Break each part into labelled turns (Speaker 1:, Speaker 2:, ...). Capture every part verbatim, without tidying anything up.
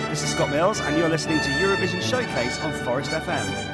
Speaker 1: This is Scott Mills, and you're listening to Eurovision Showcase on Forest F M.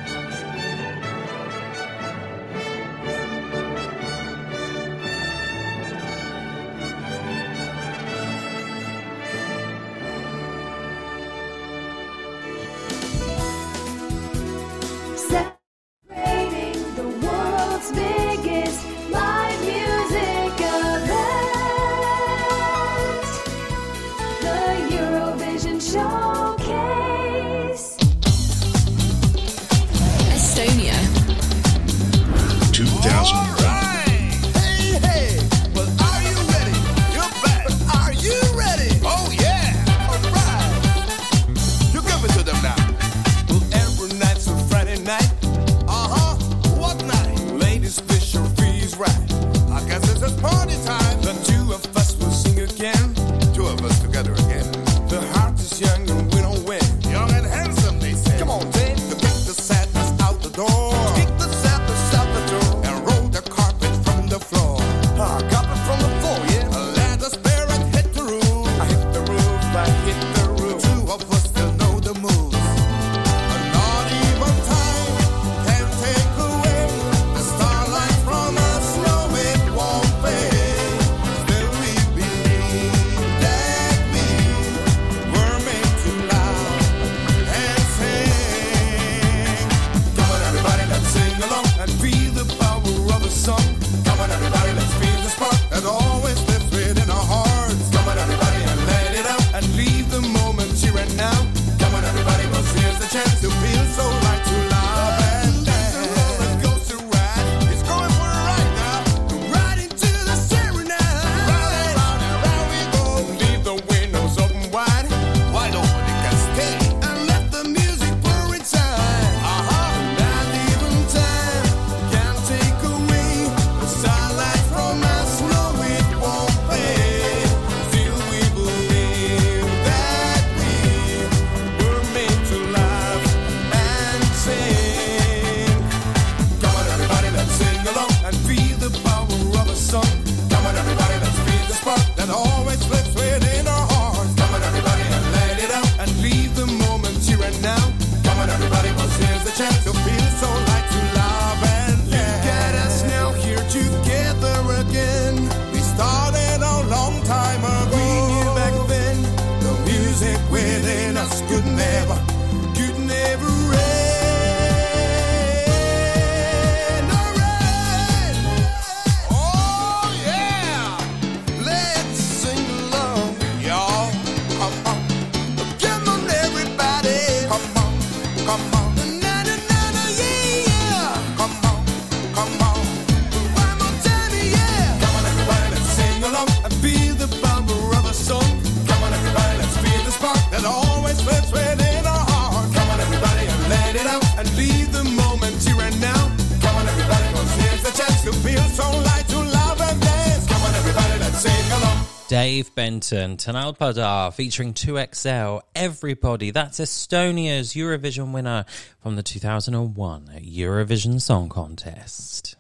Speaker 2: Dave Benton, Tanal Padar featuring two X L, Everybody. That's Estonia's Eurovision winner from the two thousand one Eurovision Song Contest.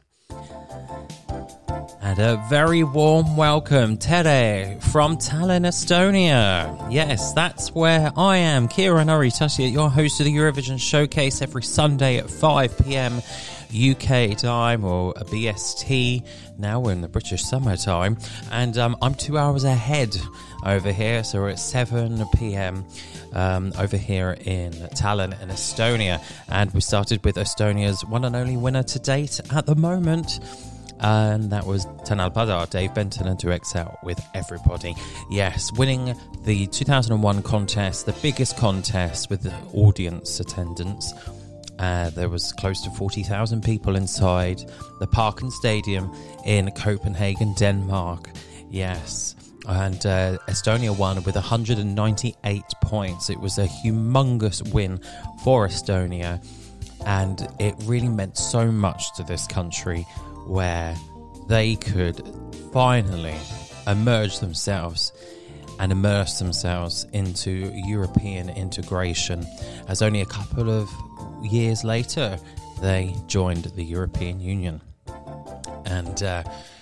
Speaker 2: And a very warm welcome, Tere, from Tallinn, Estonia. Yes, that's where I am, Kira Noritasia, your host of the Eurovision Showcase every Sunday at five p.m. U K time, or a B S T. Now we're in the British summertime, and um, I'm two hours ahead over here, so we're at seven p.m. Um, over here in Tallinn in Estonia, and we started with Estonia's one and only winner to date at the moment, and that was Tanal Padar, Dave Benton and two X L with Everybody. Yes, winning the two thousand one contest, the biggest contest with the audience attendance. Uh, there was close to forty thousand people inside the Parken Stadium in Copenhagen, Denmark. Yes. And uh, Estonia won with one hundred ninety-eight points. It was a humongous win for Estonia. And it really meant so much to this country, where they could finally emerge themselves and immerse themselves into European integration, as only a couple of years later they joined the European Union. And uh,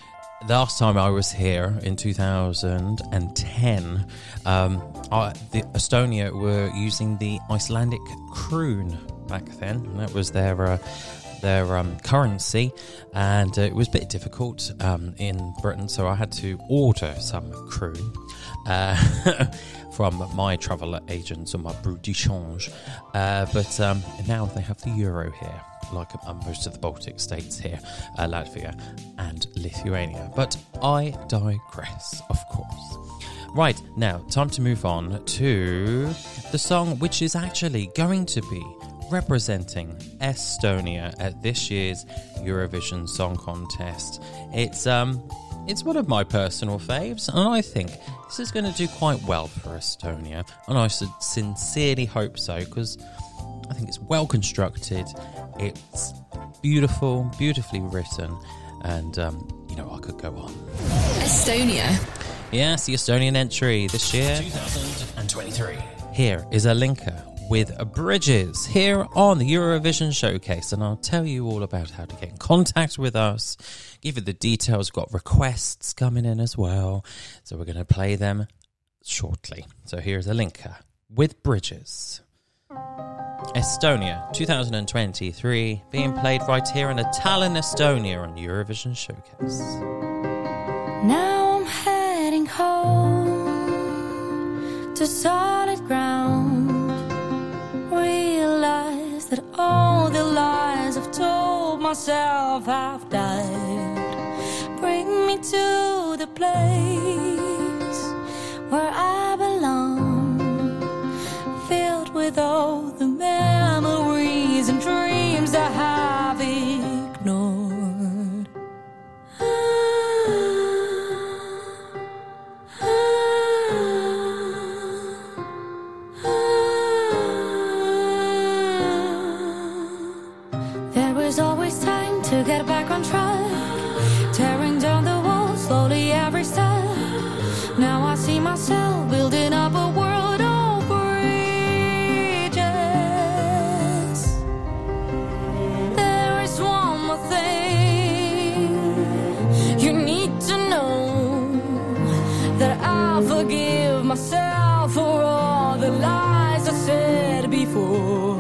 Speaker 2: last time I was here in two thousand ten, um, I, the Estonia were using the Icelandic kroon back then. And that was their uh, their um, currency, and uh, it was a bit difficult um, in Britain, so I had to order some kroon uh, from my travel agents or my Brut de Change. Uh, but um, now they have the euro here, like uh, most of the Baltic states here, uh, Latvia and Lithuania. But I digress, of course. Right, now, time to move on to the song which is actually going to be representing Estonia at this year's Eurovision Song Contest. It's um, it's one of my personal faves, and I think this is going to do quite well for Estonia, and I sincerely hope so, because I think it's well constructed, it's beautiful, beautifully written, and um, you know, I could go on.
Speaker 3: Estonia.
Speaker 2: Yes, the Estonian entry this year,
Speaker 1: twenty twenty-three.
Speaker 2: Here is Alinka with Bridges here on the Eurovision Showcase, and I'll tell you all about how to get in contact with us, give you the details. We've got requests coming in as well, so we're going to play them shortly. So here's Alinka with Bridges. Estonia twenty twenty-three, being played right here in Tallinn, Estonia on Eurovision Showcase.
Speaker 4: Now I'm heading home to solid ground. Realize that all the lies I've told myself have died. Bring me to the place where I belong, filled with all the memories and dreams I have ignored. There's always time to get back on track, tearing down the walls slowly every step. Now I see myself building up a world of bridges. There is one more thing you need to know, that I forgive myself for all the lies I said before.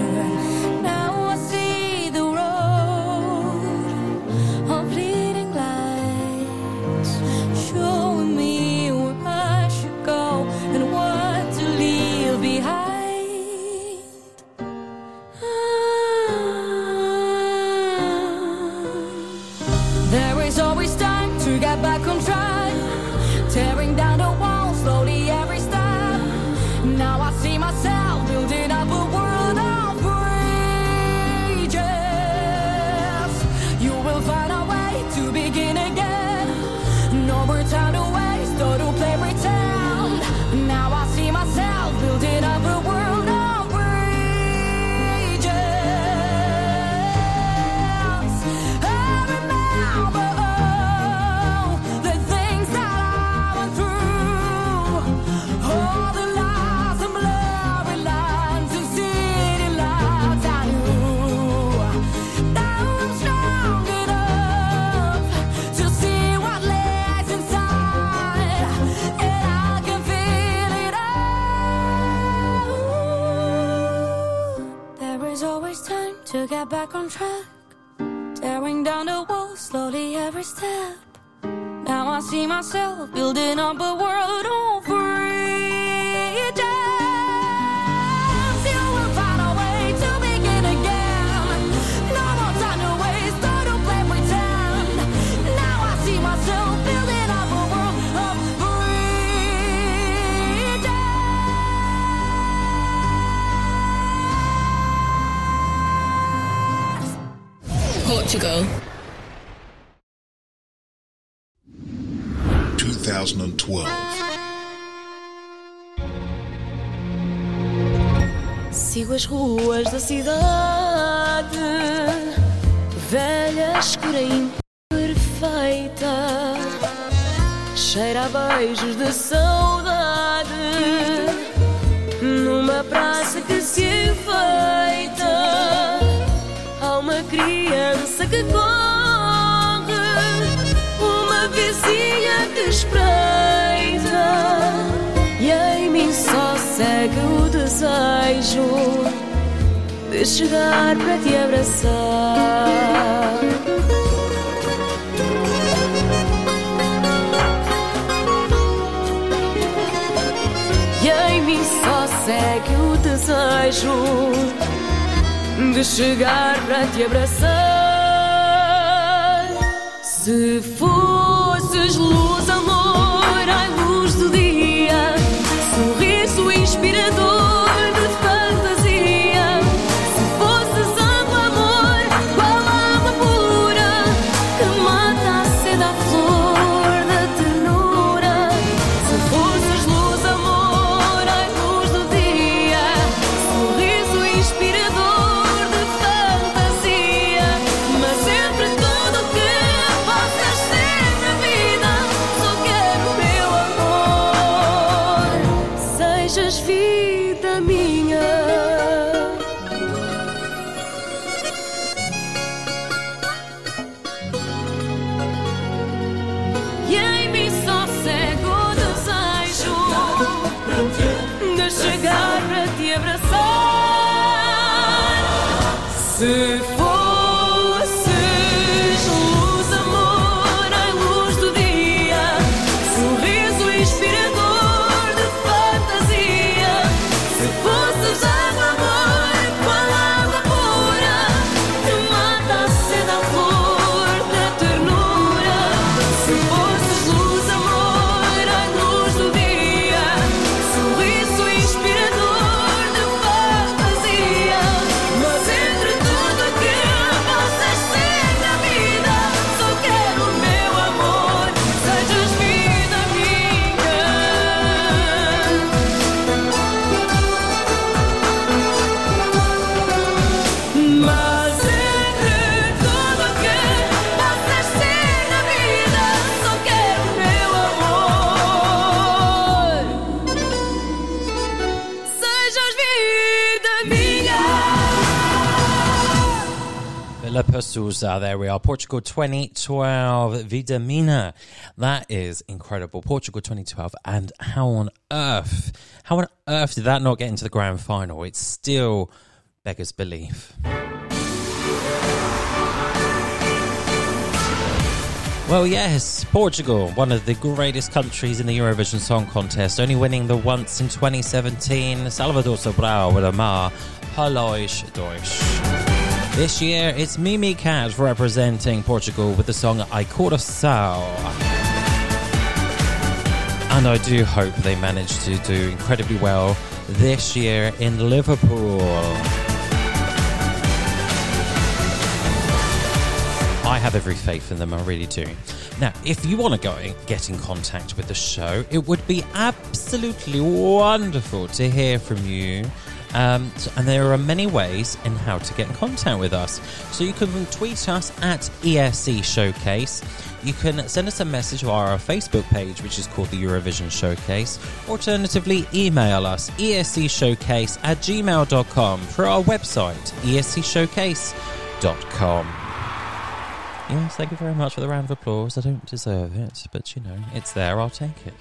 Speaker 4: Back on track, tearing down the walls slowly every step. Now I see myself building up a world of bridges. You will find a way to begin again. No more time to waste or to play pretend. Now I see myself building up a world of bridges. I remember to get back on track, tearing down the walls slowly every step. Now I see myself building up a world of bridges. You will find a way to begin again. No more time to waste or to play pretend. Now I see myself building up a world of bridges.
Speaker 3: Portugal.
Speaker 5: twenty twelve.
Speaker 4: Sigo as ruas da cidade, velha, escura e imperfeita, cheira a beijos de saudade, numa praça que se enfeita. Há uma criança que corre, uma vida desejo de chegar para te abraçar. E em mim só segue o desejo de chegar para te abraçar. Se fosses luz, amor, ai luz do dia, sorriso inspirador de fantasia. Se fosses água, amor, qual água pura que mata a sede à flor da ternura. Se fosses luz, amor, ai luz do dia, sorriso inspirador de fantasia. Mas entre tudo que possas ser na vida, só quero meu amor, sejas vida minha. E em mim só segue o desejo de chegar para te abraçar. Se fosses luz, amor, ai luz do dia, sorriso inspirador de fantasia. Se fosses água, amor, qual água pura que mata a sede à flor da ternura. Se fosses luz, amor, ai luz do dia, sorriso inspirador de fantasia. Mas entre tudo que possas ser na vida, só quero meu amor, sejas vida minha. Mas entre tudo que possas ser na vida, só quero meu amor, sejas vida minha.
Speaker 2: Villa Pessoa, there we are. Portugal twenty twelve, Vida Mina. That is incredible. Portugal twenty twelve, and how on earth, how on earth did that not get into the grand final? It still beggars belief. Well, yes, Portugal, one of the greatest countries in the Eurovision Song Contest, only winning the once in twenty seventeen, Salvador Sobral with Amar Palos Deutsch. This year, it's Mimi Cat representing Portugal with the song I Coração. And I do hope they manage to do incredibly well this year in Liverpool. I have every faith in them, I really do. Now, if you want to go and get in contact with the show, it would be absolutely wonderful to hear from you. Um, so- and there are many ways in how to get in contact with us. So you can tweet us at E S C Showcase. You can send us a message via our Facebook page, which is called the Eurovision Showcase. Alternatively, email us E S C Showcase at gmail dot com for our website, E S C showcase dot com. Yes, thank you very much for the round of applause. I don't deserve it, but you know, it's there, I'll take it.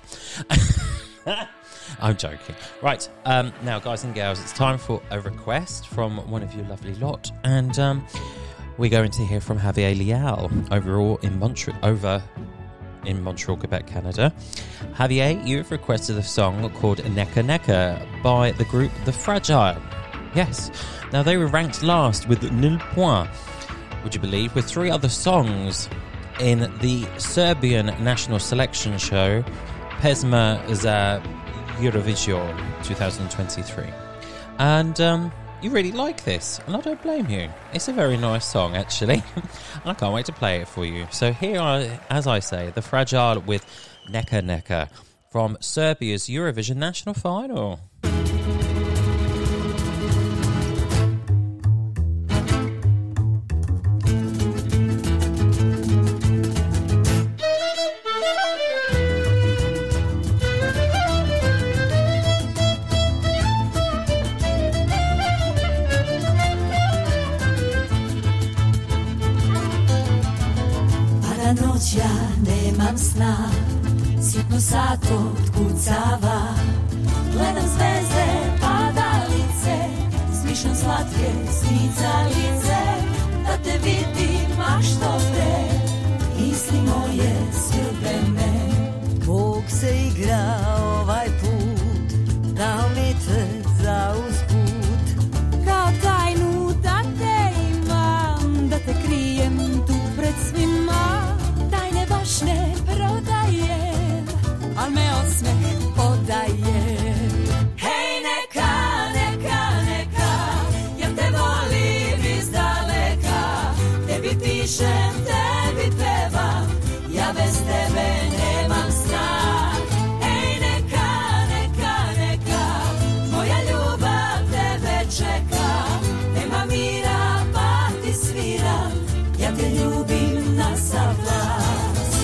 Speaker 2: I'm joking. Right, um, now guys and girls, it's time for a request from one of you lovely lot. And um, we're going to hear from Javier Leal overall in Montreal, over in Montreal, Quebec, Canada. Javier, you've requested a song called Neka Neka by the group The Fragile. Yes, now they were ranked last with nil point. Would you believe, with three other songs in the Serbian national selection show Pesma za Eurovision twenty twenty-three. And um, you really like this, and I don't blame you. It's a very nice song, actually. And I can't wait to play it for you. So here are, as I say, The Fragile with Neka Neka from Serbia's Eurovision national final.
Speaker 3: Noća nemam sna, sitno sat otkucava, gledam zvezde, padalice, slušam slatke smicalice, da te vidim, a što te, misli moje svrbe me. Bog se igra ovaj put, dao mi te za usput, kao tajnu da te imam, da te krijem tu pred svima, tajne baš ne prodajem, al me osmeh odaje. Hej, neka, neka, neka, ja te volim iz daleka, tebi pišem, tebi pevam, ja bez tebe nemam sna. Ej, neka, neka, neka, moja ljubav tebe čeka, nema mira pa ti sviram, ja te ljubim na sav glas.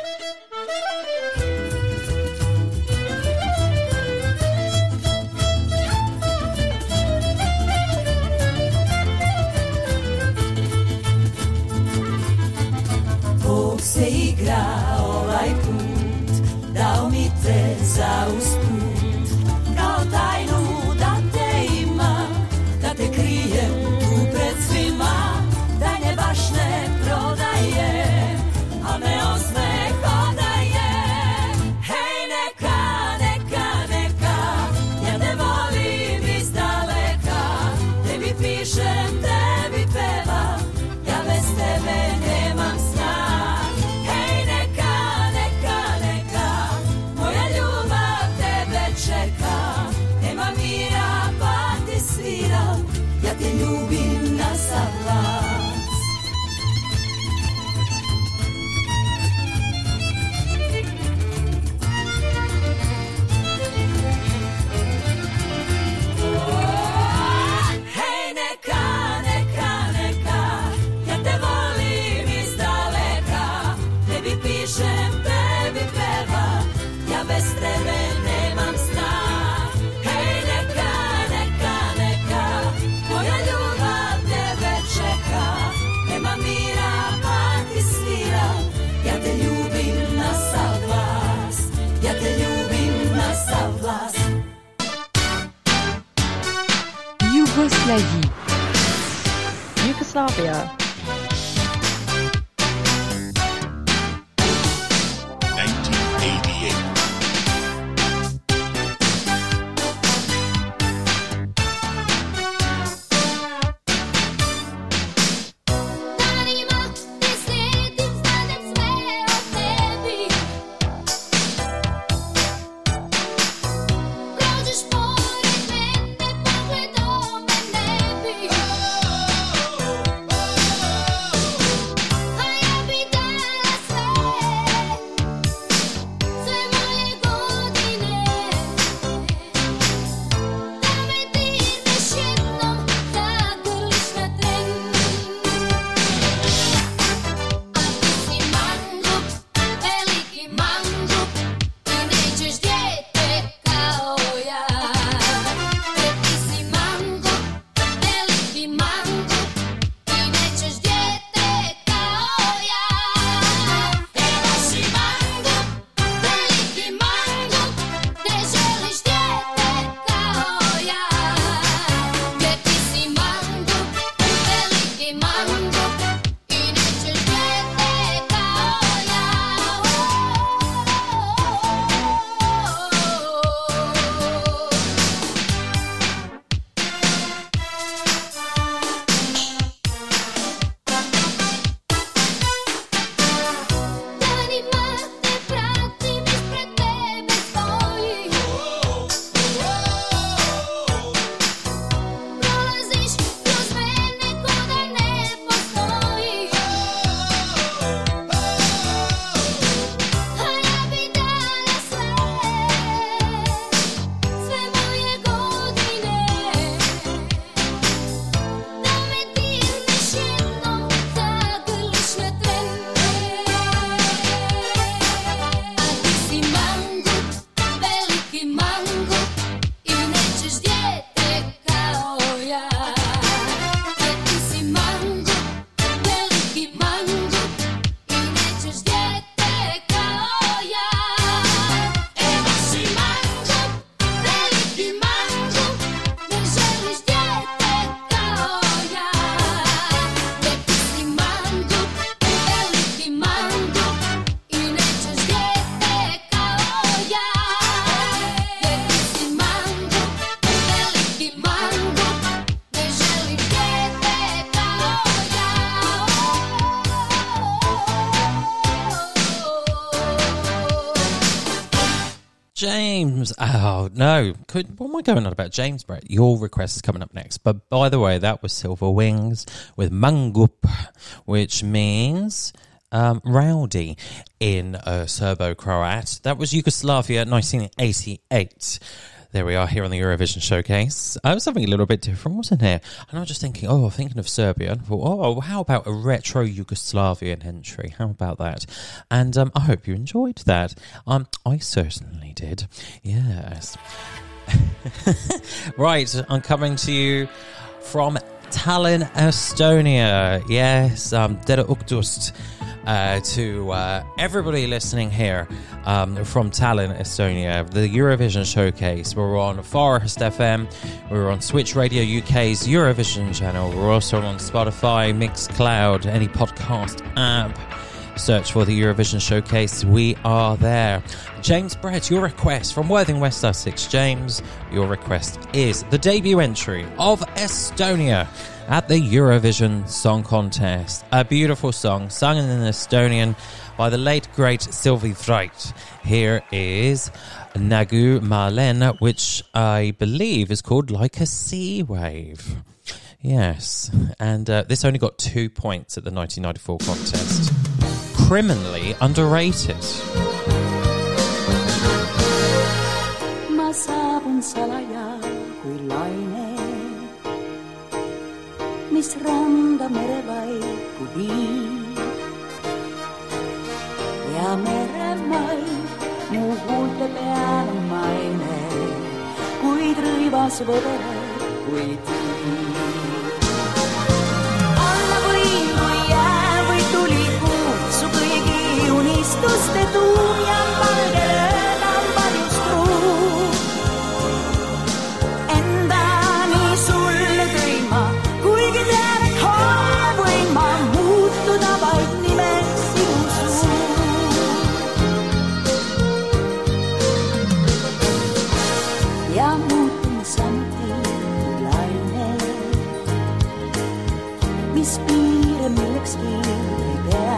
Speaker 3: Bog se igra ovaj put, dao mi te za usput, kao tajnu da te imam, da te krijem tu pred svima, tajne baš ne prodajem, a me osmeh odaje. Hej, neka, neka, neka, ja te volim iz daleka, tebi pišem, tebi pevam, ja bez tebe nemam sna. Hej, neka, neka, neka, moja ljubav tebe čeka, nema mira pa ti sviram, ja te ljubim na sav glas. Hej, neka, neka, neka, ja te volim iz daleka, tebi pišem, tebi pevam, ja bez tebe nemam sna. Hej, neka, neka, neka, moja ljubav tebe čeka, nema mira pa ti sviram, ja te ljubim na sav glas, ja te ljubim na sav glas.
Speaker 5: Yougoslavie. Yugoslavia.
Speaker 6: nineteen eighty-eight.
Speaker 4: Danima te sjetim, znanem sve o tebi. Prođeš pored mene, pogledom me ne bi.
Speaker 2: James. Oh, no. Could, what am I going on about? James, Brett, your request is coming up next. But by the way, that was Silver Wings with Mangup, which means um, rowdy in uh, Serbo-Croat. That was Yugoslavia, nineteen eighty-eight. There we are here on the Eurovision Showcase. I was something a little bit different, wasn't it? And I was just thinking, oh, thinking of Serbia. And I thought, oh, how about a retro Yugoslavian entry? How about that? And um, I hope you enjoyed that. Um, I certainly did. Yes. Right, I'm coming to you from Tallinn, Estonia. Yes, um, Tere Uktust. Uh, to uh, everybody listening here um, from Tallinn, Estonia, the Eurovision Showcase. We're on Forest F M, we're on Switch Radio U K's Eurovision channel, we're also on Spotify, Mixcloud, any podcast app. Search for the Eurovision Showcase, we are there. James Brett, your request from Worthing, West Sussex. James, your request is the debut entry of Estonia at the Eurovision Song Contest. A beautiful song sung in Estonian by the late, great Sylvie Vreit. Here is Nagu Malen, which I believe is called Like a Sea Wave. Yes, and uh, this only got two points at the nineteen ninety-four contest. Criminally underrated.
Speaker 3: Mä saavun salaja kuin laine, mis randa mere vaikuttii. Ja meremai mu huulte peal on maine, kuid rõivas võdere kui tii. Alla võin kui jää või tuli kuu, su kõigi unistuste tuum ja valge rööd on paljus truu. Endani sulle tõin ma, kuigi tean, et homme võin ma muutuda vaid nimeks sinu suur. Ja muutun samuti kui laine, mis piire millekski ei pea.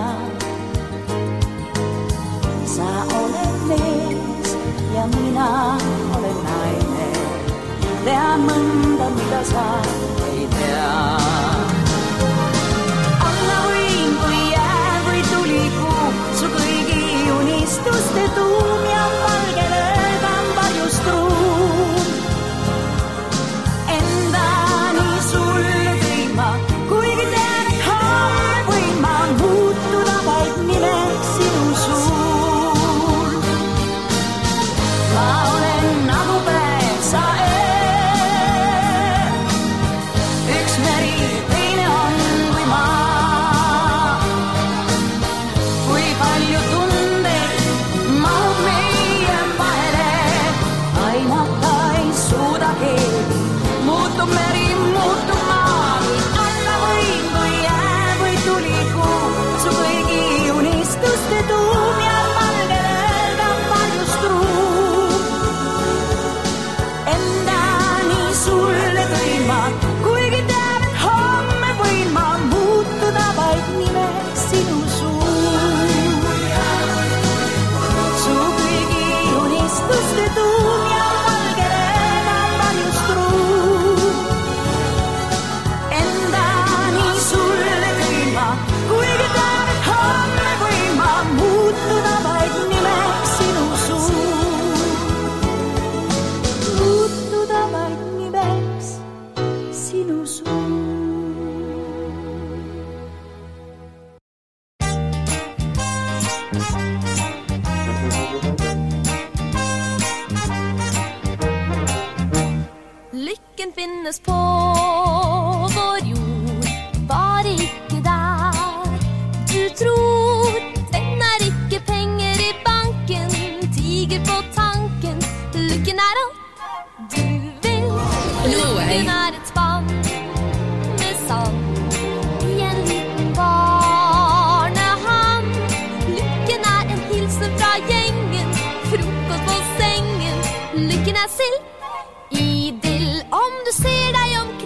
Speaker 3: Sa oled mees ja mina olen naine, tean mõnda, mida sa ei tea. Alla võin kui jää või tuli kuu, su kõigi unistuste tuum ja valge rööd on paljus truum. Endani sulle tõin ma, kuigi tean, et homme võin ma muutuda vaid nimeks sinu suur. Ma olen nagu päev, sa öö, üks meri, teine on kui maa. Kui palju tundeid mahub meie vahele, aimata ei suuda keegi, muutub meri, muutub maa. Alla võin kui jää või tuli kuu, su kõigi unistuste tuum ja valge rööd on paljus truum. Endani sulle tõin ma, kuigi tean, et homme võin ma muutuda vaid nimeks sinu suur. Su kõigi unistuste tuum ja valge rööd on paljus truum. Endani sulle tõin ma, kuigi tean, et homme võin ma muutuda vaid nimeks sinu suur. Muutuda vaid nimeks sinu suur.
Speaker 4: Lykken finnes på vår jord, bare ikke der du tror. Den er ikke penger i banken, tiger på tanken. Lykken er alt du vil. Lykken er et spann med sand i en liten barnehand. Lykken er en hilsen fra gjengen, frokost på sengen. Lykken er sild i dill om du ser deg omkring.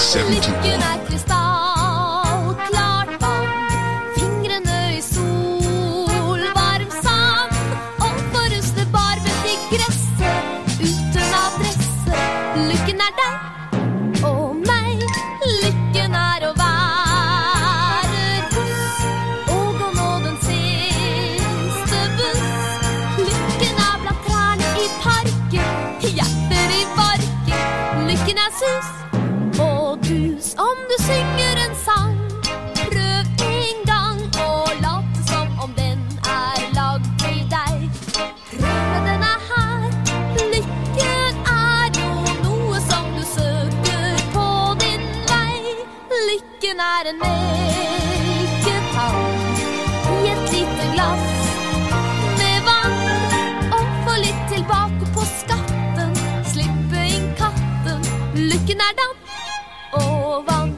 Speaker 6: seventy-one.
Speaker 4: Lykken er krystallklart vann, fingrene i sol, varm sand, og forruste barbet i gresset, uten adresse. Lykken er deg og meg, lykken er å være russ, og å nå den siste buss. Lykken er blant trærne i parken, hjerter i barken, lykken er sus og dus. Om du synger en sang, prøv en gang og late som om den er lagd til deg. Prøv, den er her. Lykken er jo noe som du søker på din vei. Lykken er en melketann i et lite glass med vann, og få litt tilbake på skatten, slippe inn katten. Lykken er damp og vann.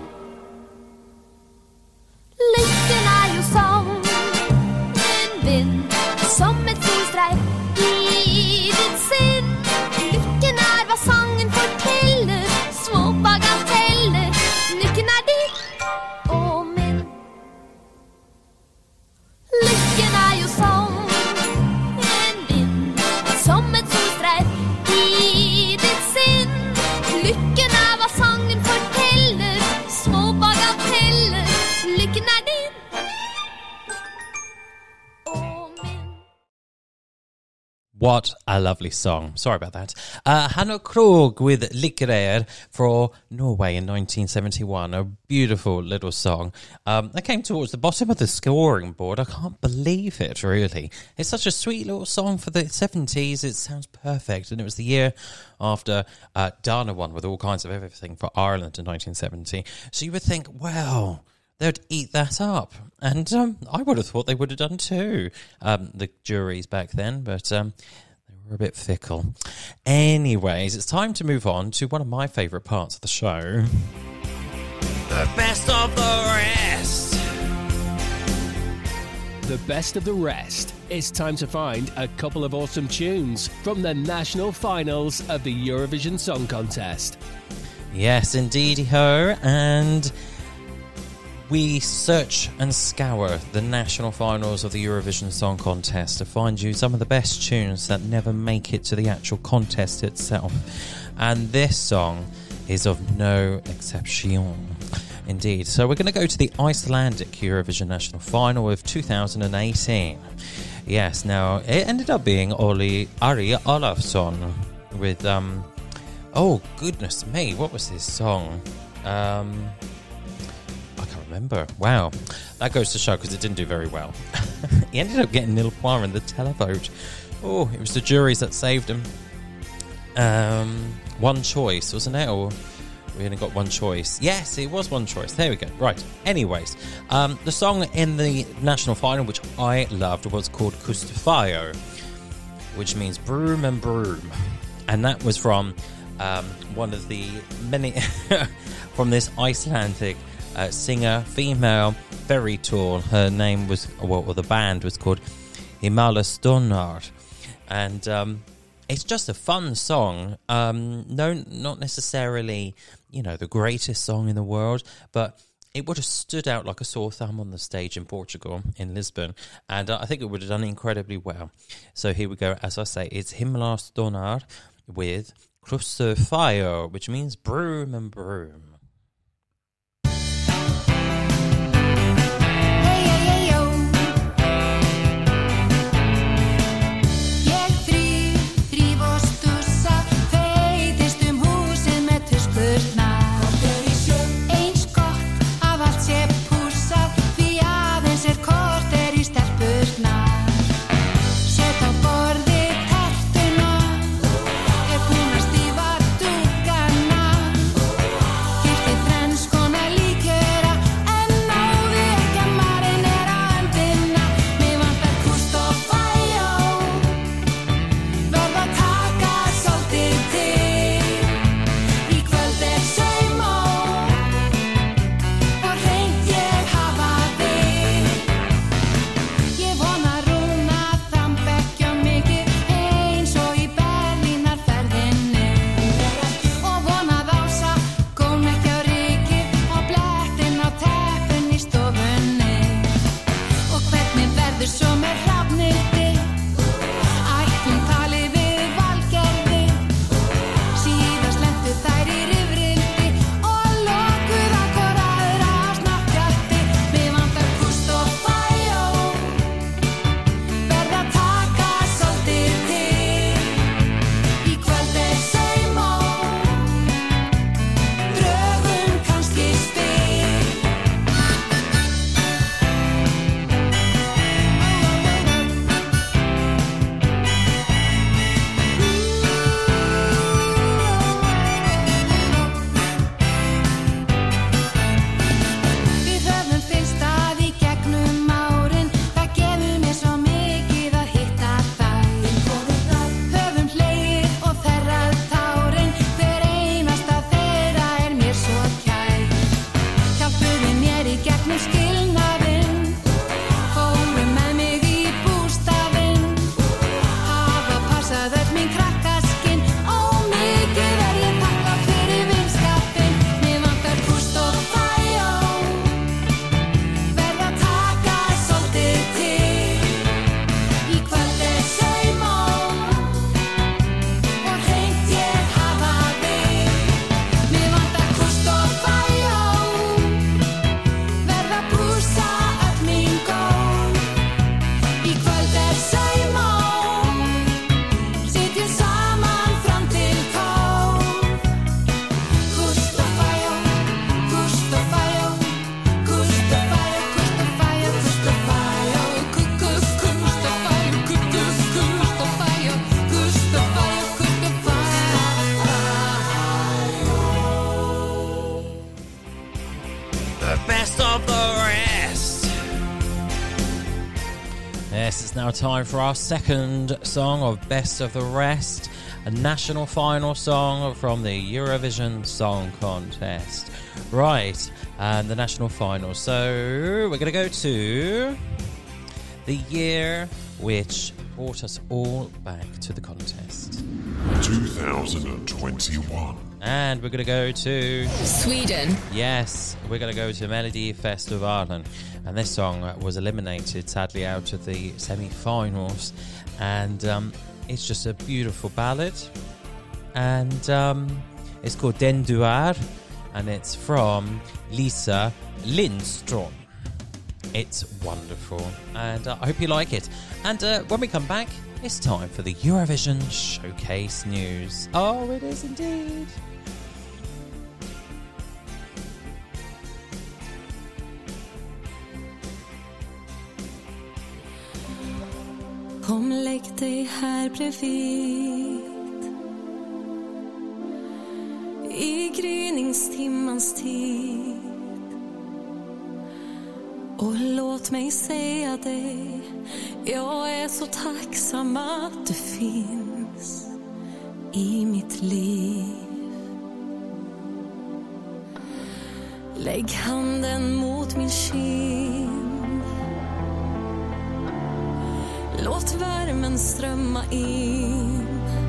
Speaker 4: Lykken er jo som en vind, som et solstreif i ditt sinn. Lykken er hva sangen forteller, små bagateller. Lykken er din og min. Lykken er jo som en vind, som et solstreif i ditt sinn. Lykken er hva sangen forteller, små bagateller. Lykken er din og min.
Speaker 2: What a lovely song. Sorry about that. Uh, Hannah Krog with Lykkerair for Norway in nineteen seventy-one. A beautiful little song. Um, that came towards the bottom of the scoring board. I can't believe it, really. It's such a sweet little song for the seventies. It sounds perfect. And it was the year after uh, Dana won with all kinds of everything for Ireland in nineteen seventy. So you would think, well, they'd eat that up. And um, I would have thought they would have done too, um, the juries back then, but um, they were a bit fickle. Anyways, it's time to move on to one of my favourite parts of the show. The best of the rest.
Speaker 5: The best of the rest. It's time to find a couple of awesome tunes from the national finals of the Eurovision Song Contest.
Speaker 2: Yes, indeedy ho, and we search and scour the national finals of the Eurovision Song Contest to find you some of the best tunes that never make it to the actual contest itself. And this song is of no exception. Indeed. So we're going to go to the Icelandic Eurovision National Final of two thousand eighteen. Yes, now it ended up being Oli Ari Olafsson with, um, oh goodness me, what was his song? Um... Remember. Wow. That goes to show because it didn't do very well. He ended up getting nil point in the televote. Oh, it was the juries that saved him. Um, one choice, wasn't it? Or we only got one choice. Yes, it was one choice. There we go. Right. Anyways, um, the song in the national final, which I loved, was called Kustafio, which means broom and broom. And that was from um, one of the many... from this Icelandic Uh, singer, female, very tall. Her name was, well, or the band was called Himalastónar, and um, it's just a fun song. Um, no, not necessarily, you know, the greatest song in the world, but it would have stood out like a sore thumb on the stage in Portugal, in Lisbon, and uh, I think it would have done incredibly well. So here we go. As I say, it's Himalastónar with Kustafio, which means broom and broom.
Speaker 7: Ég
Speaker 2: Yes, it's now time for our second song of Best of the Rest, a national final song from the Eurovision Song Contest. Right, and the national final. So we're going to go to the year which brought us all back to the contest.
Speaker 6: two thousand twenty-one.
Speaker 2: And we're going to go to
Speaker 7: Sweden.
Speaker 2: Yes, we're going to go to Melodifestivalen. And this song was eliminated, sadly, out of the semi-finals. And um, it's just a beautiful ballad. And um, it's called Den du är. And it's from Lisa Lindström. It's wonderful. And uh, I hope you like it. And uh, when we come back, it's time for the Eurovision Showcase News. Oh, it is indeed.
Speaker 4: Kom, lägg dig här bredvid i gryningstimmans tid och låt mig säga dig, jag är så tacksam att du finns i mitt liv. Lägg handen mot min kind, låt värmen strömma in.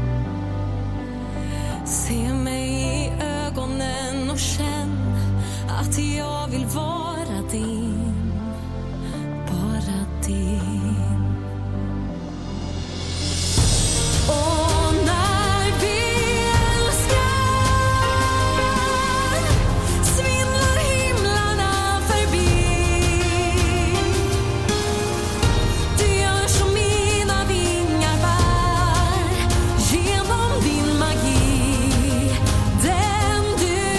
Speaker 4: Se mig i ögonen och känn att jag vill vara din, bara din. Och när vi älskar svindlar himlarna förbi. Du gör som mina vingar bär genom din magi, den du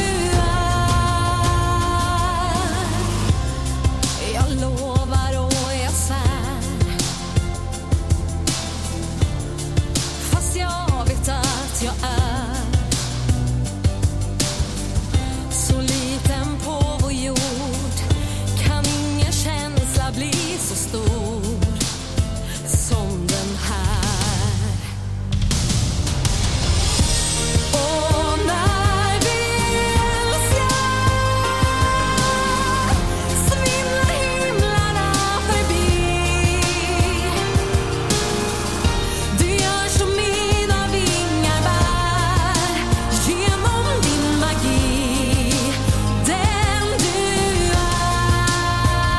Speaker 4: är. Jag lovar och jag svär, fast jag vet att jag är så liten på vår jord, kan ingen känsla bli så stor som den här. Och när vi älskar svindlar himlarna förbi. Du gör som mina vingar bär genom din magi, den du är.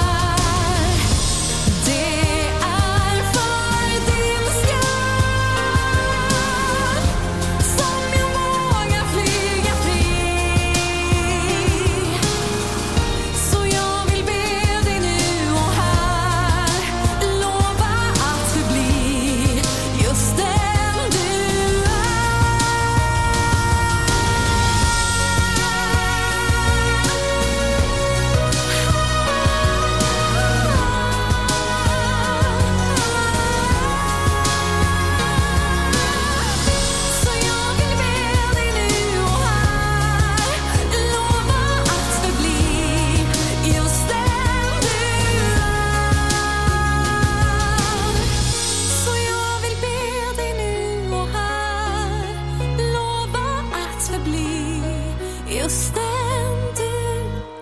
Speaker 4: Det är för din skull som jag vågar flyga fri. Så jag vill be dig nu och här, lova att förbli just den du Så jag vill be dig nu och här, lova att förbli just den du är. Så jag vill be dig nu och här, lova att förbli just den du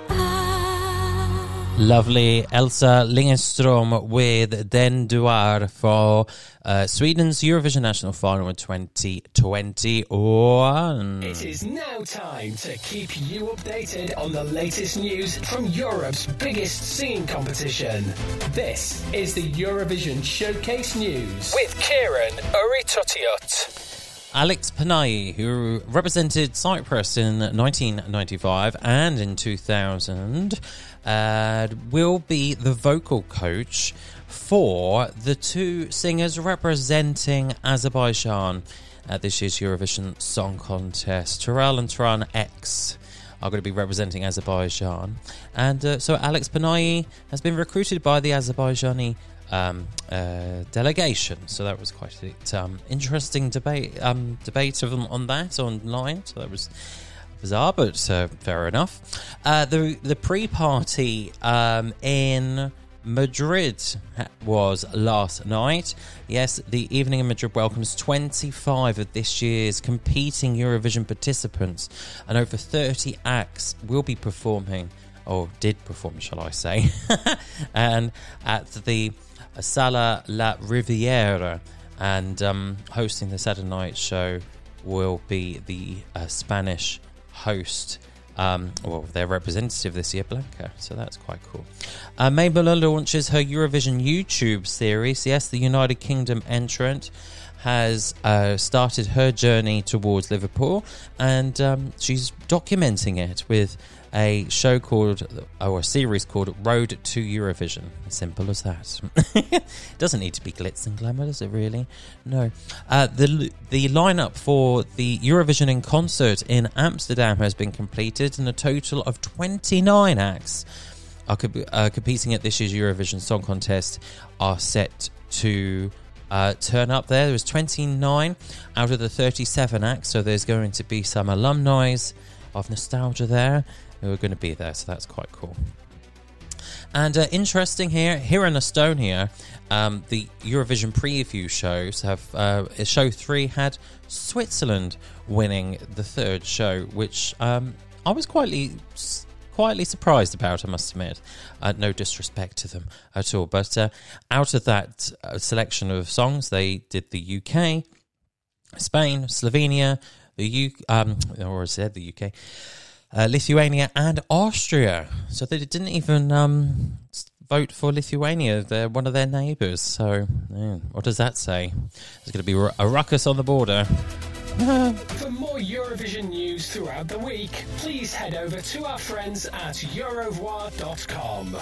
Speaker 4: är.
Speaker 2: Lovely Elsa Lindström with Den du är for uh, Sweden's Eurovision National Final in twenty twenty-one.
Speaker 5: It is now time to keep you updated on the latest news from Europe's biggest singing competition. This is the Eurovision Showcase News with Kieran Uritotiot.
Speaker 2: Alex Panayi, who represented Cyprus in nineteen ninety-five and in two thousand, uh, will be the vocal coach for the two singers representing Azerbaijan at this year's Eurovision Song Contest. Terrell and Tran X are going to be representing Azerbaijan. And uh, so Alex Panayi has been recruited by the Azerbaijani Um, uh, delegation, so that was quite an um, interesting debate um, debate of them on that online. So that was bizarre, but uh, fair enough. Uh, the the pre-party um, in Madrid was last night. Yes, the evening in Madrid welcomes twenty-five of this year's competing Eurovision participants, and over thirty acts will be performing, or did perform, shall I say, and at the Sala La Riviera, and um, hosting the Saturday night show will be the uh, Spanish host. Um, well, their representative this year, Blanca, so that's quite cool. Uh, Mabel launches her Eurovision YouTube series. Yes, the United Kingdom entrant has uh, started her journey towards Liverpool, and um, she's documenting it with a show called, or a series called Road to Eurovision. Simple as that. Doesn't need to be glitz and glamour, does it really? No. Uh, the the lineup for the Eurovision in Concert in Amsterdam has been completed, and a total of twenty-nine acts are co- uh, competing at this year's Eurovision Song Contest are set to uh, turn up there. There was twenty-nine out of the thirty-seven acts, so there's going to be some alumni of nostalgia there who are going to be there, so that's quite cool. And uh, interesting here, here in Estonia, um, the Eurovision preview shows have, uh, show three had Switzerland winning the third show, which um, I was quietly quietly surprised about, I must admit. Uh, no disrespect to them at all, but uh, out of that uh, selection of songs, they did the U K, Spain, Slovenia, the U, um, or I said the U K, Uh, Lithuania and Austria. So they didn't even um, vote for Lithuania. They're one of their neighbours. So yeah, what does that say? There's going to be a ruckus on the border.
Speaker 5: For more Eurovision news throughout the week, please head over to our friends at eurovoix dot com.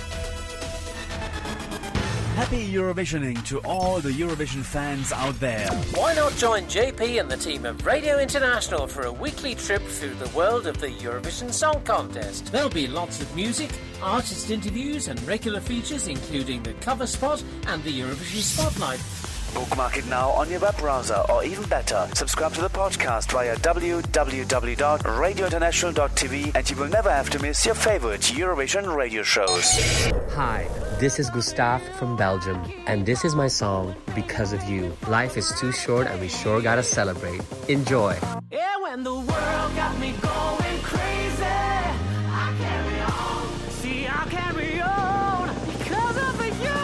Speaker 1: Happy Eurovisioning to all the Eurovision fans out there.
Speaker 7: Why not join J P and the team of Radio International for a weekly trip through the world of the Eurovision Song Contest? There'll be lots of music, artist interviews and regular features including the cover spot and the Eurovision Spotlight.
Speaker 8: Bookmark it now on your web browser, or even better, subscribe to the podcast via w w w dot radio international dot t v, and you will never have to miss your favorite Eurovision radio shows.
Speaker 9: Hi, this is Gustav from Belgium, and this is my song, Because of You. Life is too short and we sure gotta celebrate. Enjoy.
Speaker 3: Yeah, when the world got me going crazy, I carry on. See, I carry on because of you.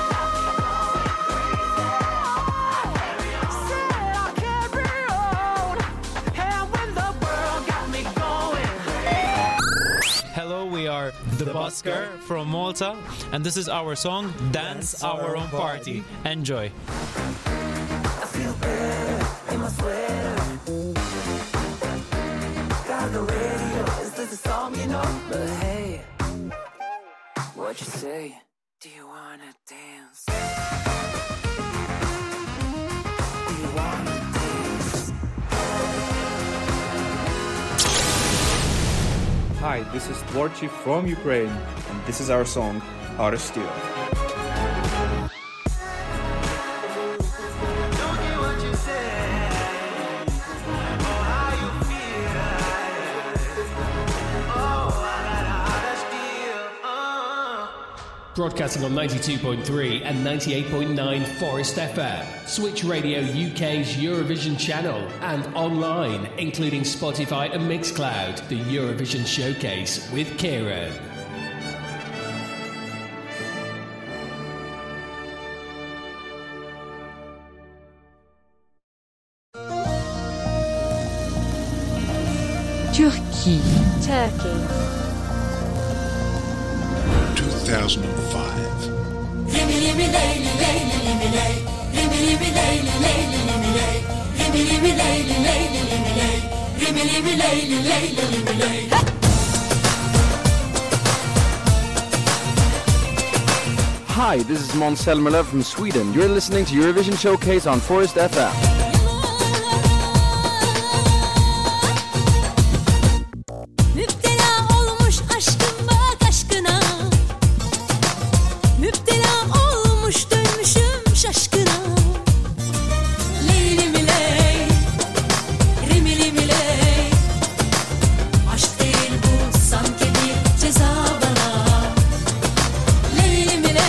Speaker 3: Said I carry on. And when the world got me going.
Speaker 10: Hello, we are The Busker from Malta, and this is our song, Dance Our Own Party. Enjoy.
Speaker 3: I feel better in my sweater. Got the radio, is this a song you know? But hey, what you say? Do you wanna dance? Do you wanna dance?
Speaker 11: Hi, this is Dvorchi from Ukraine, and this is our song, Arestio.
Speaker 5: Broadcasting on ninety-two point three and ninety-eight point nine Forest F M, Switch Radio U K's Eurovision channel, and online, including Spotify and Mixcloud, the Eurovision Showcase with Kieran.
Speaker 12: Turkey. Turkey.
Speaker 6: two thousand five.
Speaker 13: Hi, this is Måns Zelmerlöw from Sweden. You're listening to Eurovision Showcase on Forest F M.
Speaker 3: Aşk değil bu sanki bir ceza bana. Leyli mi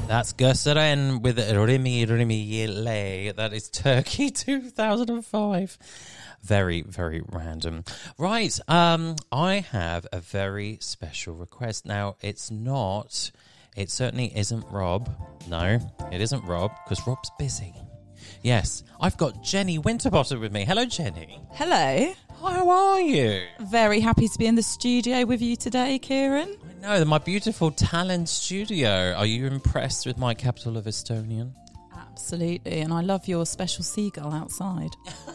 Speaker 2: That's Gösteren with Rimi Rimi Le. That is Turkey two thousand five. Very, very random. Right, um, I have a very special request. Now, it's not, it certainly isn't Rob. No, it isn't Rob, because Rob's busy. Yes, I've got Jenny Winterbottom with me. Hello, Jenny.
Speaker 14: Hello.
Speaker 2: How are you?
Speaker 14: Very happy to be in the studio with you today, Kieran.
Speaker 2: I know, my beautiful Tallinn studio. Are you impressed with my capital of Estonian?
Speaker 14: Absolutely, and I love your special seagull outside.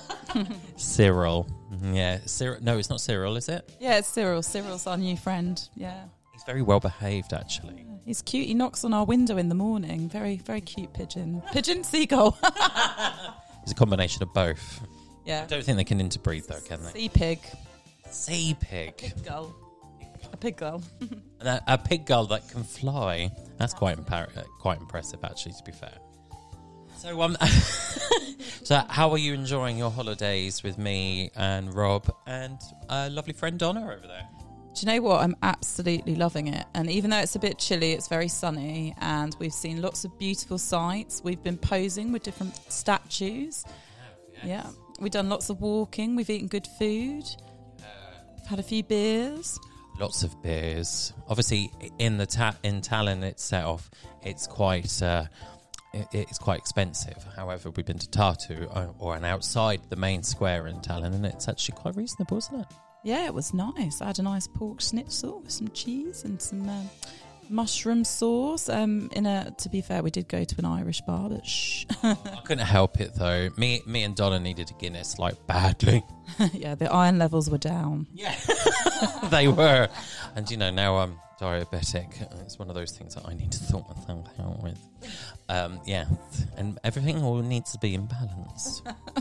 Speaker 2: Cyril. Yeah, Cyril. No, it's not Cyril, is it?
Speaker 14: Yeah, it's Cyril. Cyril's our new friend. Yeah.
Speaker 2: He's very well behaved, actually.
Speaker 14: Yeah, he's cute. He knocks on our window in the morning. Very, very cute pigeon. Pigeon seagull.
Speaker 2: It's a combination of both.
Speaker 14: Yeah.
Speaker 2: I don't think they can interbreed, though, can they?
Speaker 14: Sea pig.
Speaker 2: Sea pig.
Speaker 14: A pig gull. A pig gull.
Speaker 2: a, a pig gull that can fly. That's quite impar- uh, quite impressive, actually, to be fair. So, um, so how are you enjoying your holidays with me and Rob and uh, lovely friend Donna over there?
Speaker 14: Do you know what? I'm absolutely loving it. And even though it's a bit chilly, it's very sunny and we've seen lots of beautiful sights. We've been posing with different statues. Yes. Yeah. We've done lots of walking. We've eaten good food. Uh, we've had a few beers.
Speaker 2: Lots of beers. Obviously, in the ta- in Tallinn itself, it's quite... Uh, It's quite expensive. However, we've been to Tartu or, or an outside the main square in Tallinn, and it's actually quite reasonable, isn't it?
Speaker 14: Yeah, it was nice. I had a nice pork schnitzel with some cheese and some uh, mushroom sauce. Um, in a, to be fair, we did go to an Irish bar, but shh.
Speaker 2: I couldn't help it though. Me, me and Donna needed a Guinness like badly.
Speaker 14: Yeah, the iron levels were down.
Speaker 2: Yeah, they were. And you know, now I'm diabetic. It's one of those things that I need to sort myself out with. Um, yeah, and everything all needs to be in balance.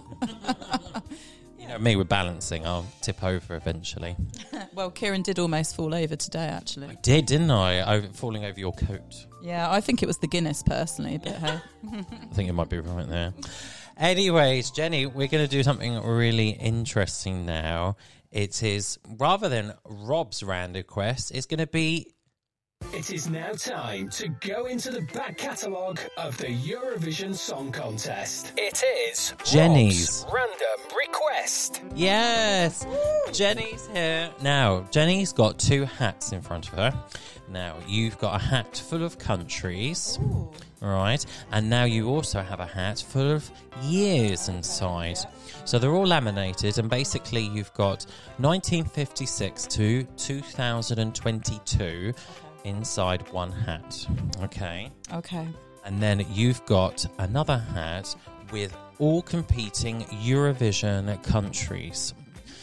Speaker 2: You know, me with balancing, I'll tip over eventually.
Speaker 14: Well, Kieran did almost fall over today, actually.
Speaker 2: I did, didn't I? I falling over your coat.
Speaker 14: Yeah, I think it was the Guinness, personally, but hey.
Speaker 2: I think you might be right there. Anyways, Jenny, we're going to do something really interesting now. It is, rather than Rob's random quest, it's going to be...
Speaker 5: It is now time to go into the back catalogue of the Eurovision Song Contest. It is
Speaker 2: Jenny's
Speaker 5: Rob's random request.
Speaker 2: Yes, Jenny's here. Now, Jenny's got two hats in front of her. Now, you've got a hat full of countries, Ooh. Right? And now you also have a hat full of years inside. So they're all laminated, and basically you've got nineteen fifty-six to two thousand twenty-two inside one hat. Okay.
Speaker 14: Okay.
Speaker 2: And then you've got another hat with all competing Eurovision countries.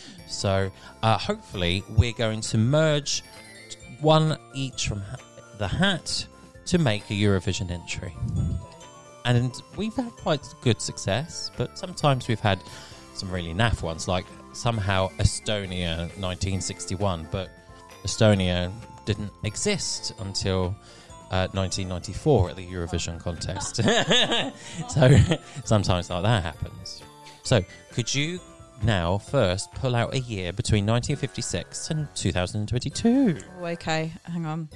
Speaker 2: So uh, hopefully we're going to merge one each from ha- the hat to make a Eurovision entry. And we've had quite good success, but sometimes we've had some really naff ones, like somehow Estonia nineteen sixty-one, but Estonia didn't exist until uh, nineteen ninety-four at the Eurovision contest. So sometimes like that happens. So could you now first pull out a year between nineteen fifty-six and two thousand twenty-two?
Speaker 14: Oh, okay, hang on.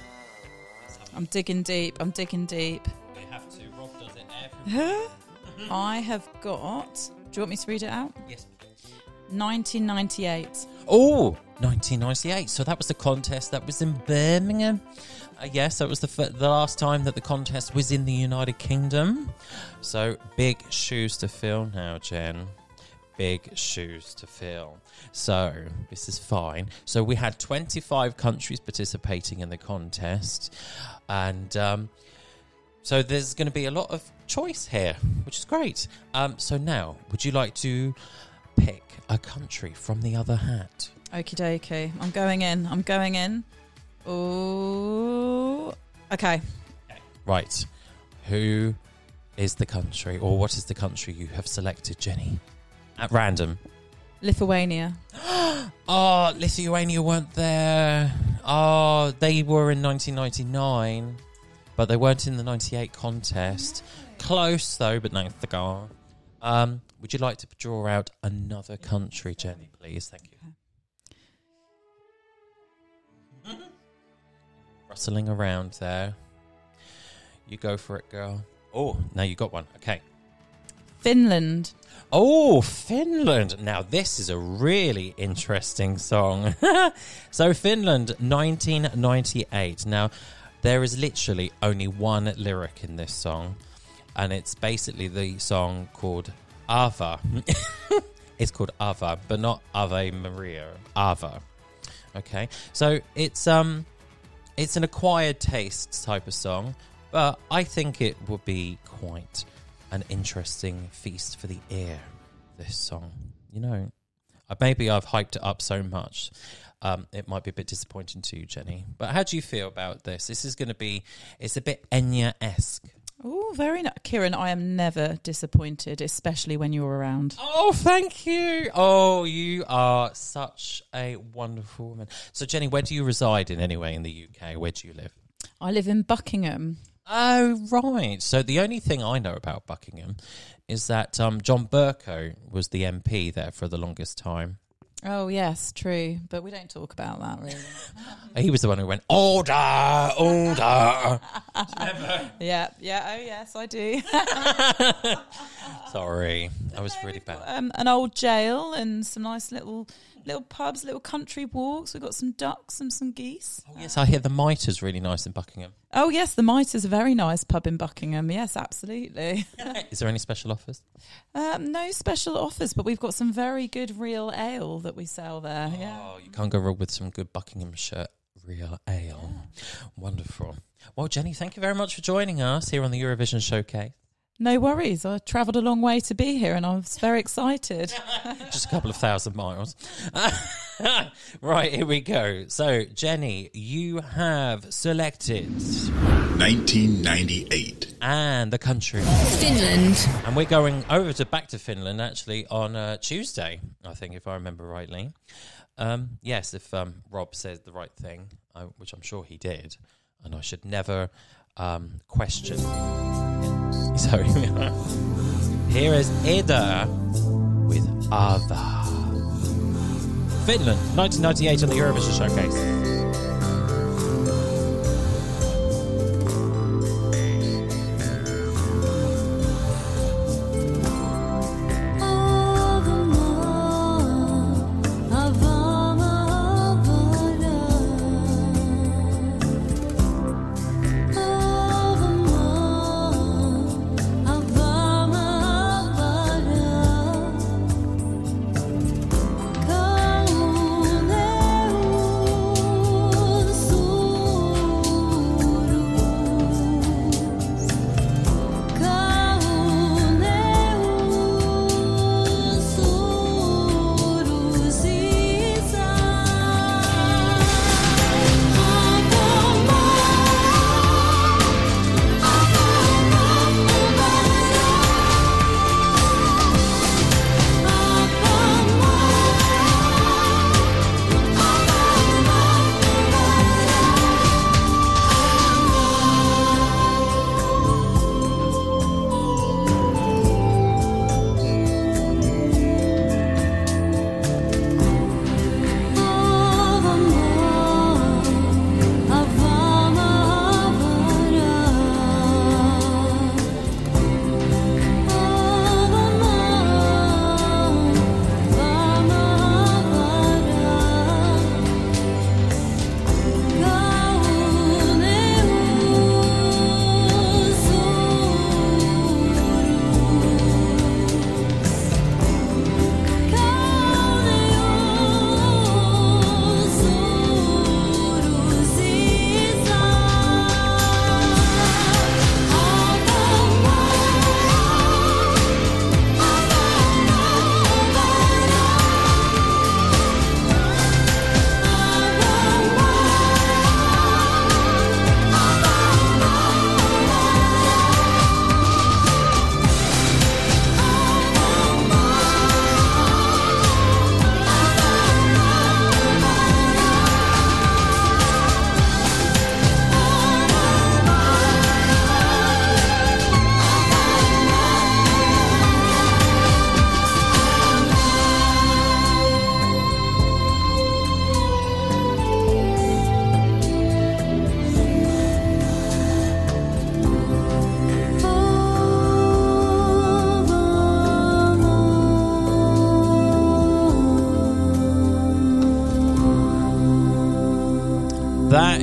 Speaker 14: I'm digging deep. I'm digging deep.
Speaker 2: You have to. Rob does it every
Speaker 14: I have got... Do you want me to read it out?
Speaker 2: Yes.
Speaker 14: nineteen ninety-eight.
Speaker 2: Oh, nineteen ninety-eight. So that was the contest that was in Birmingham. Uh, yes, that was the f- the last time that the contest was in the United Kingdom. So big shoes to fill now, Jen. Big shoes to fill. So this is fine. So we had twenty-five countries participating in the contest. And um, so there's going to be a lot of choice here, which is great. Um, so now, would you like to pick a country from the other hat?
Speaker 14: Okie dokie. I'm going in. I'm going in. Oh, okay.
Speaker 2: Right. Who is the country, or what is the country you have selected, Jenny? At random.
Speaker 14: Lithuania.
Speaker 2: Oh, Lithuania weren't there. Oh, they were in nineteen ninety-nine, but they weren't in the ninety-eight contest. Close, though, but no cigar. Um, would you like to draw out another country, Jenny, please? Thank you. Rustling around there. You go for it, girl. Oh, now you got one. Okay.
Speaker 14: Finland.
Speaker 2: Oh, Finland. Now, this is a really interesting song. So, Finland, nineteen ninety-eight. Now, there is literally only one lyric in this song, and it's basically the song called Ava. It's called Ava, but not Ave Maria. Ava. Okay. So, it's um, it's an acquired tastes type of song, but I think it would be quite an interesting feast for the ear, this song. You know, maybe I've hyped it up so much. Um, it might be a bit disappointing to you, Jenny. But how do you feel about this? This is going to be, it's a bit Enya-esque.
Speaker 14: Oh, very nice. Kieran, I am never disappointed, especially when you're around.
Speaker 2: Oh, thank you. Oh, you are such a wonderful woman. So, Jenny, where do you reside in anyway in the U K? Where do you live?
Speaker 14: I live in Buckingham.
Speaker 2: Oh, right. So the only thing I know about Buckingham is that um, John Bercow was the M P there for the longest time.
Speaker 14: Oh, yes, true. But we don't talk about that, really.
Speaker 2: He was the one who went, order, order.
Speaker 14: yeah, yeah, oh, yes, I do.
Speaker 2: Sorry, I was really bad.
Speaker 14: Um, an old jail and some nice little little pubs, little country walks. We've got some ducks and some geese.
Speaker 2: Oh, yes, I hear the Mitres really nice in Buckingham.
Speaker 14: Oh, yes, the Mitres, a very nice pub in Buckingham. Yes, absolutely.
Speaker 2: Is there any special offers?
Speaker 14: Um, no special offers, but we've got some very good real ale that we sell there.
Speaker 2: Oh,
Speaker 14: yeah.
Speaker 2: You can't go wrong with some good Buckinghamshire real ale. Yeah. Wonderful. Well, Jenny, thank you very much for joining us here on the Eurovision Showcase.
Speaker 14: No worries. I travelled a long way to be here and I was very excited.
Speaker 2: Just a couple of thousand miles. Right, here we go. So, Jenny, you have selected
Speaker 6: nineteen ninety-eight.
Speaker 2: And the country.
Speaker 15: Finland.
Speaker 2: And we're going over to back to Finland, actually, on uh, Tuesday, I think, if I remember rightly. Um, yes, if um, Rob says the right thing, uh, which I'm sure he did, and I should never um, question. So here is Eda with Ava. Finland, nineteen ninety-eight on the Eurovision Showcase.
Speaker 3: Kau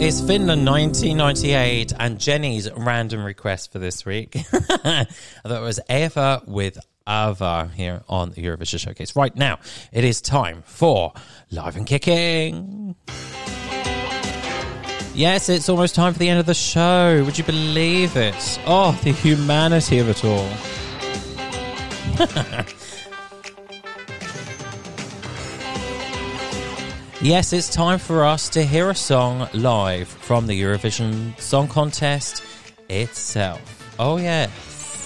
Speaker 2: is Finland nineteen ninety-eight, and Jenny's random request for this week. I thought it was Eva with Ava here on the Eurovision Showcase. Right now, it is time for Live and Kicking. Yes, it's almost time for the end of the show. Would you believe it? Oh, the humanity of it all. Yes, it's time for us to hear a song live from the Eurovision Song Contest itself. Oh, yes.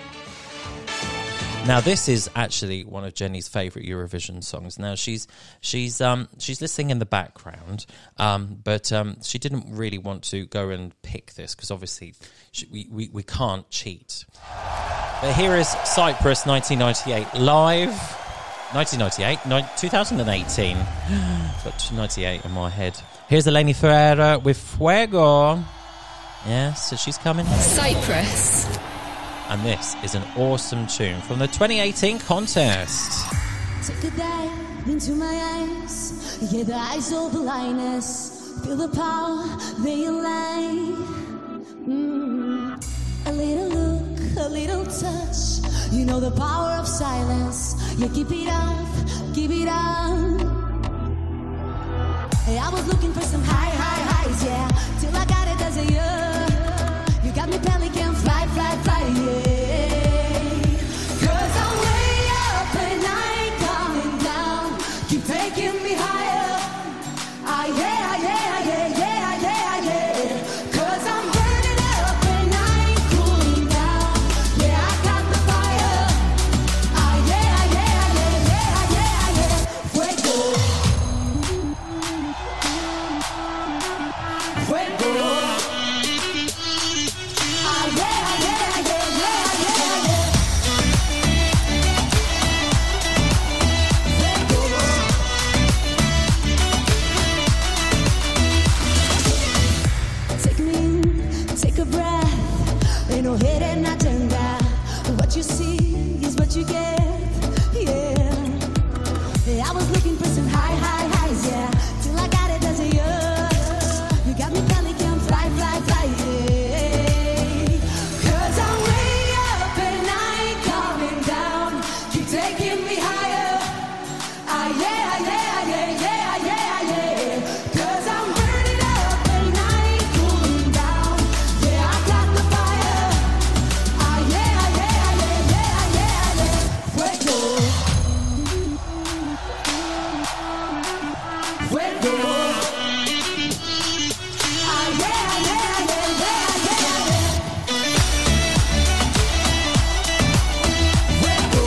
Speaker 2: Now, this is actually one of Jenny's favourite Eurovision songs. Now, she's she's um she's listening in the background, um, but um, she didn't really want to go and pick this because obviously she, we, we we can't cheat. But here is Cyprus nineteen ninety-eight live. nineteen ninety-eight, twenty eighteen. Got ninety-eight in my head. Here's Eleni Ferreira with Fuego. Yeah, so she's coming.
Speaker 15: Cyprus.
Speaker 2: And this is an awesome tune from the twenty eighteen contest.
Speaker 3: Take a dive into my eyes. Yeah, the eyes of the lioness. Feel the power they lie. Mm. A little look, a little touch. You know the power of silence. Yeah, keep it up, keep it up. Hey, I was looking for some high, high highs, yeah. Till I got it as a year. You got me pelican, fly, fly, fly, yeah. Cause I'm way up and I ain't coming down. Keep taking me higher. Ah, yeah, yeah, yeah, yeah, yeah, yeah. Cause I'm burning up and I ain't cooling down. Yeah, I got the fire. Ah, yeah, yeah, yeah, yeah, yeah, yeah. Fuego. Fuego. No hate and agenda. What you see is what you get. Yeah. I was looking for some high, high highs, yeah. Till I got it as a year. You got me pelican, fly, fly, fly, yeah. Cause I'm way up and I ain't coming down. Keep taking me higher. Ah, yeah, yeah, yeah, yeah, yeah, yeah. Cause I'm burning up and I ain't cooling down. Yeah, I got the fire. Ah, yeah, yeah, yeah, yeah, yeah, yeah. Fuego. Fuego. Ah, yeah, yeah, yeah, yeah, yeah, yeah. Fuego.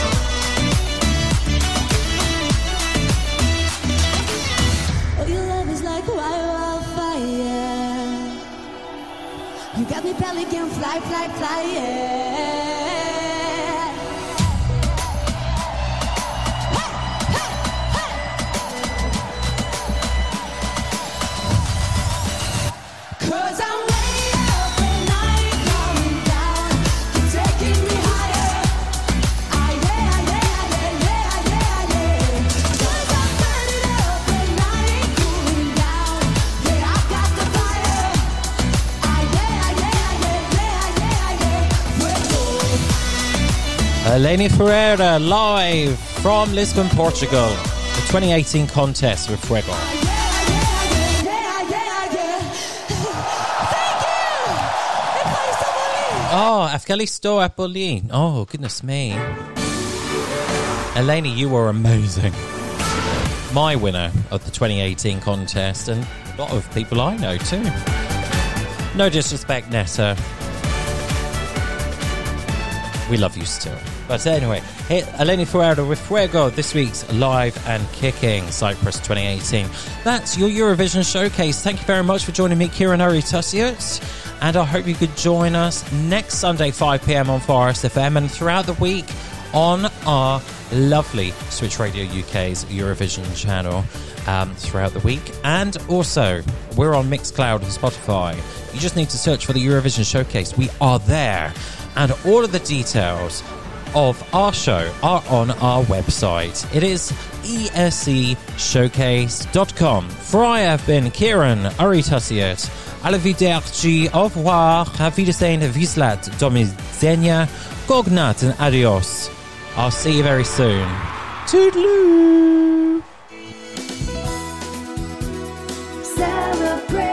Speaker 3: Oh, your love is like wildfire. You got me pelican, fly, fly, fly, yeah. Cause I'm way up and I ain't coming down. Keep taking me higher. Ah, yeah, yeah, yeah, yeah, yeah, yeah. Cause I'm burning up and I ain't cooling down. Yeah, I got the fire. Ah, yeah, yeah, yeah, yeah, yeah, yeah. Fuego.
Speaker 2: Eleni Ferreira live from Lisbon, Portugal. The twenty eighteen contest with Fuego.
Speaker 3: Yeah, yeah, yeah. Thank you.
Speaker 2: Oh, Afghalisto Apoli. Oh, goodness me. Eleni, you were amazing. My winner of the twenty eighteen contest, and a lot of people I know too. No disrespect, Nessa. We love you still. But anyway, here, Eleni Ferreira with Fuego, this week's Live and Kicking, Cyprus twenty eighteen. That's your Eurovision Showcase. Thank you very much for joining me, Kieran Urry-Tussiot. And I hope you could join us next Sunday, five p.m. on Forest F M, and throughout the week on our lovely Switch Radio U K's Eurovision channel um, throughout the week. And also, we're on Mixcloud and Spotify. You just need to search for the Eurovision Showcase. We are there. And all of the details of our show are on our website. It is e s e showcase dot com. For I have been Kieran Uritasiet. Arrivederci, au revoir, auf Wiedersehen, Wislat, do widzenia, gognat and adios. I'll see you very soon. Toodaloo!
Speaker 3: Celebrate.